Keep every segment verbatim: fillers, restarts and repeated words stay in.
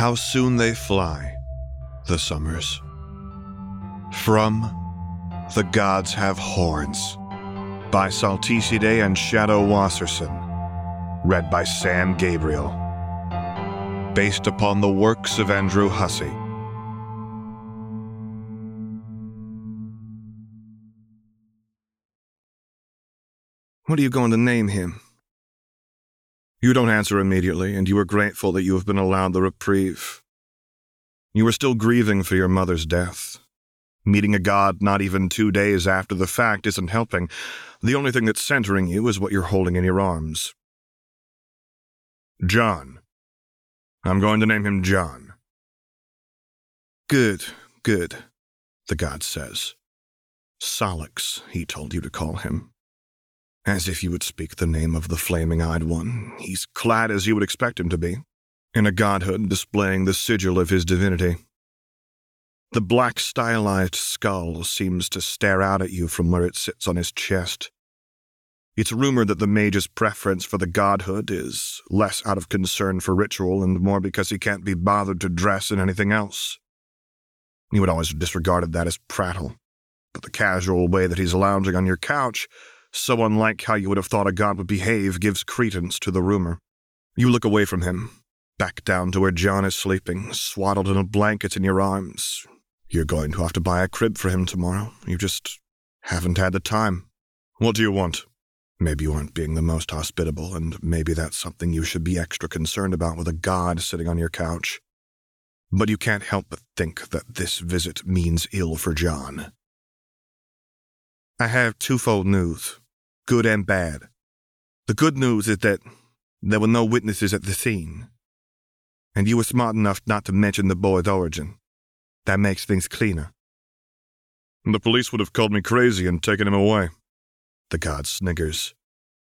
How soon they fly, the summers. From The Gods Have Horns, by Salticide and Shadow Wasserson. Read by Sam Gabriel. Based upon the works of Andrew Hussey. What are you going to name him? You don't answer immediately, and you are grateful that you have been allowed the reprieve. You are still grieving for your mother's death. Meeting a god not even two days after the fact isn't helping. The only thing that's centering you is what you're holding in your arms. John. I'm going to name him John. Good, good, the god says. Solix, he told you to call him. As if you would speak the name of the flaming-eyed one. He's clad as you would expect him to be, in a godhood displaying the sigil of his divinity. The black stylized skull seems to stare out at you from where it sits on his chest. It's rumored that the mage's preference for the godhood is less out of concern for ritual and more because he can't be bothered to dress in anything else. You would always have disregarded that as prattle, but the casual way that he's lounging on your couch, so unlike how you would have thought a god would behave, gives credence to the rumor. You look away from him, back down to where John is sleeping, swaddled in a blanket in your arms. You're going to have to buy a crib for him tomorrow. You just haven't had the time. What do you want? Maybe you aren't being the most hospitable, and maybe that's something you should be extra concerned about with a god sitting on your couch. But you can't help but think that this visit means ill for John. I have twofold news. Good and bad. The good news is that there were no witnesses at the scene, and you were smart enough not to mention the boy's origin. That makes things cleaner. The police would have called me crazy and taken him away. The god sniggers.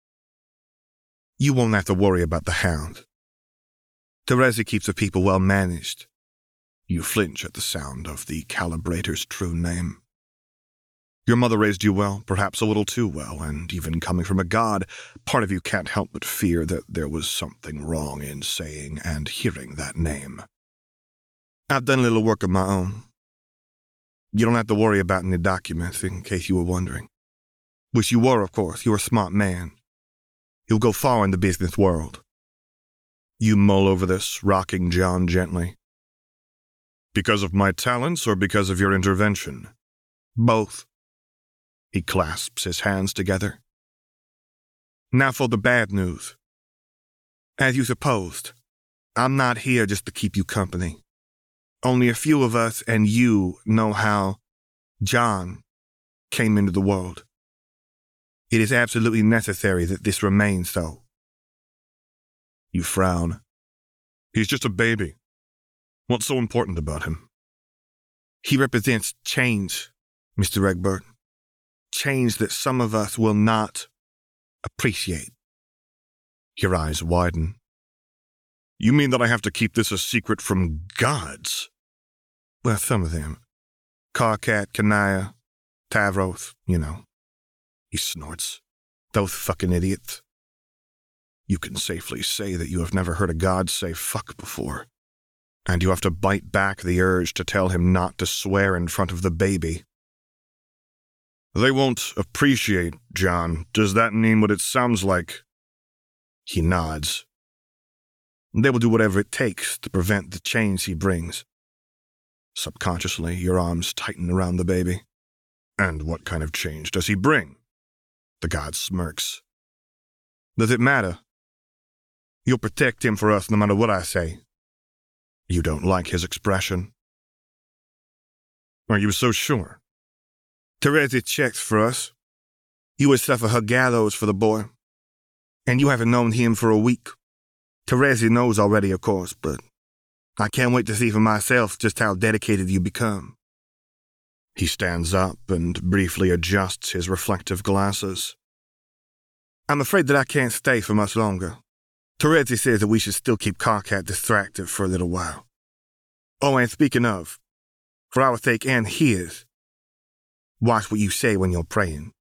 You won't have to worry about the hound. Terezi keeps the people well managed. You flinch at the sound of the calibrator's true name. Your mother raised you well, perhaps a little too well, and even coming from a god, part of you can't help but fear that there was something wrong in saying and hearing that name. I've done a little work of my own. You don't have to worry about any documents, in case you were wondering. Wish you were, of course. You're a smart man. You'll go far in the business world. You mull over this, rocking John gently. Because of my talents or because of your intervention? Both. He clasps his hands together. Now for the bad news. As you supposed, I'm not here just to keep you company. Only a few of us and you know how John came into the world. It is absolutely necessary that this remain so. You frown. He's just a baby. What's so important about him? He represents change, Mister Egbert. Change that some of us will not appreciate. Your eyes widen. You mean that I have to keep this a secret from gods? Well, some of them. Karkat, Kanaya, Tavros, you know. He snorts. Those fucking idiots. You can safely say that you have never heard a god say fuck before. And you have to bite back the urge to tell him not to swear in front of the baby. They won't appreciate, John. Does that mean what it sounds like? He nods. They will do whatever it takes to prevent the change he brings. Subconsciously, your arms tighten around the baby. And what kind of change does he bring? The god smirks. Does it matter? You'll protect him for us no matter what I say. You don't like his expression. Are you so sure? Terezi checks for us. You would suffer her gallows for the boy. And you haven't known him for a week. Terezi knows already, of course, but I can't wait to see for myself just how dedicated you become. He stands up and briefly adjusts his reflective glasses. I'm afraid that I can't stay for much longer. Terezi says that we should still keep Karkat distracted for a little while. Oh, and speaking of, for our sake and his, watch what you say when you're praying.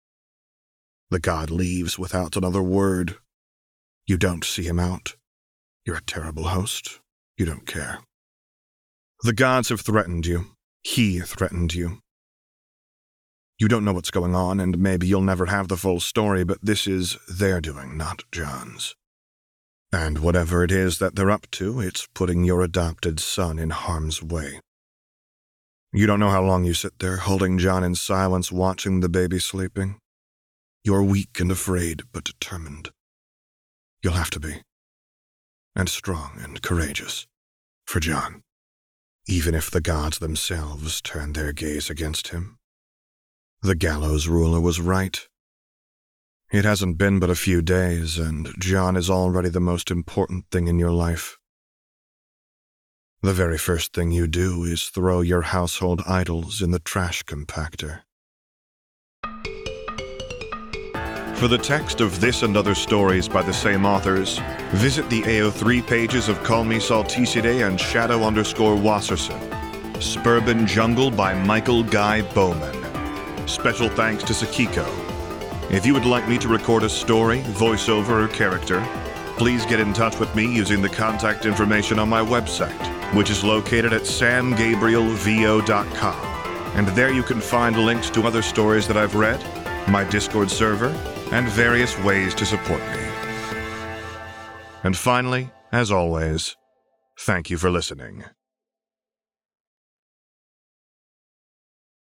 The god leaves without another word. You don't see him out. You're a terrible host. You don't care. The gods have threatened you. He threatened you. You don't know what's going on, and maybe you'll never have the full story, but this is their doing, not John's. And whatever it is that they're up to, it's putting your adopted son in harm's way. You don't know how long you sit there, holding John in silence, watching the baby sleeping. You're weak and afraid, but determined. You'll have to be. And strong and courageous. For John. Even if the gods themselves turn their gaze against him. The gallows ruler was right. It hasn't been but a few days, and John is already the most important thing in your life. The very first thing you do is throw your household idols in the trash compactor. For the text of this and other stories by the same authors, visit the A O three pages of Call Me Salticide and Shadow underscore Wasserson. Suburban Jungle by Michael Guy Bowman. Special thanks to Sakiko. If you would like me to record a story, voiceover, or character, please get in touch with me using the contact information on my website, which is located at sam gabriel v o dot com. And there you can find links to other stories that I've read, my Discord server, and various ways to support me. And finally, as always, thank you for listening.